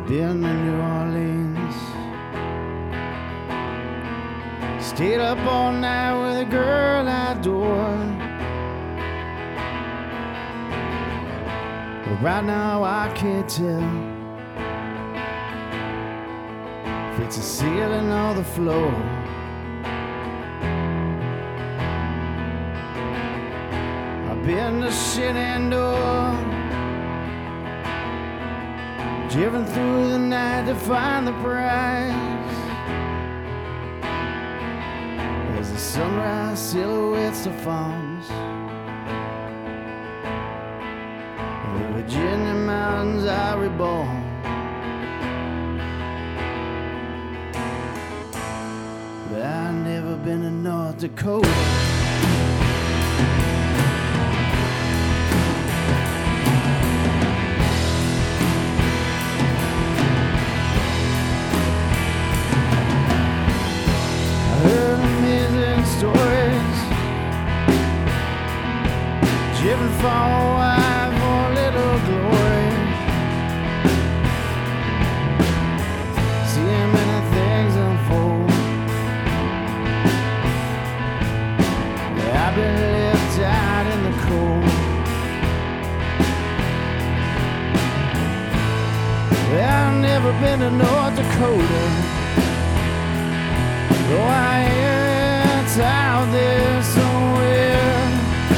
been to New Orleans. Stayed up all night with a girl I adored. But right now I can't tell if it's a ceiling or the floor. I've been to Shenandoah, driven through the night to find the prize. As the sunrise silhouettes the farms, the Virginia mountains are reborn. But I've never been to North Dakota. Stories driven for a while for little glory, seeing many things unfold. I've been left out in the cold. I've never been to North Dakota, though I am out there somewhere.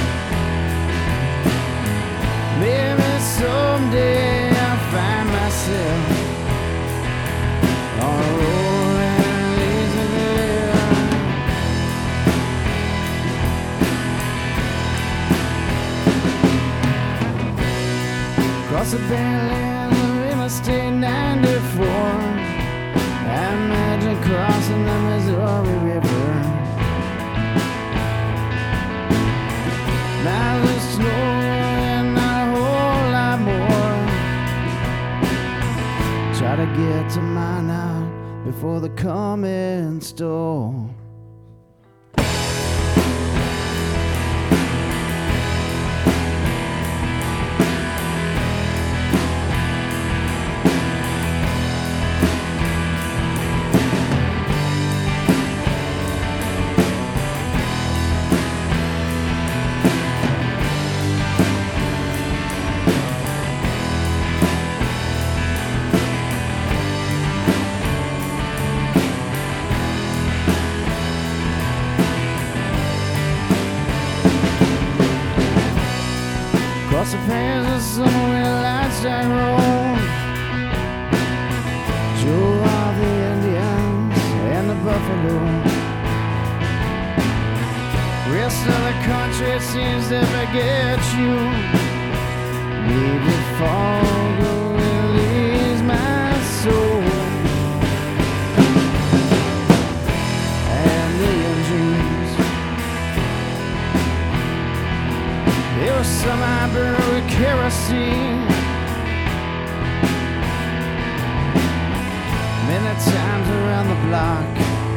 Maybe someday I'll find myself on a road that leads me there. Across the Badlands of Interstate 94, I imagine crossing the Missouri River. Now there's snow and not a whole lot more. Try to get to mine out before the coming storm. Across the plains of summer with lights that roll, drove off the Indians and the buffalo. Rest of the country seems to forget you. Maybe fog will ease my soul. And million dreams, there was some I burned with kerosene. Many times around the block,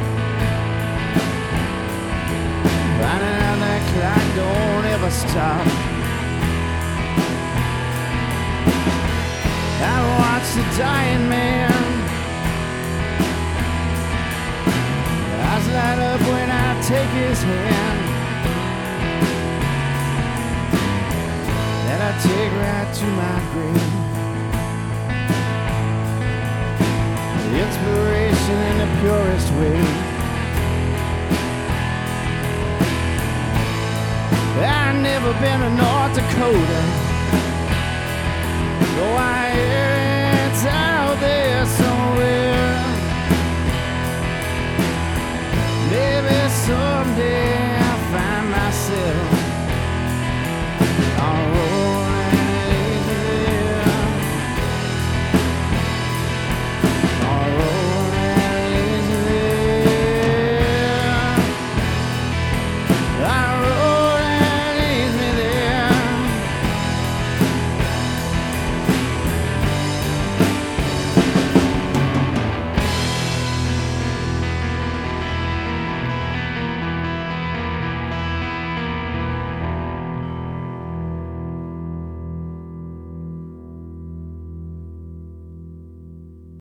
finding out that clock don't ever stop. I watch the dying man, eyes light up when I take his hand. I take right to my grave, the inspiration in the purest way. I've never been to North Dakota,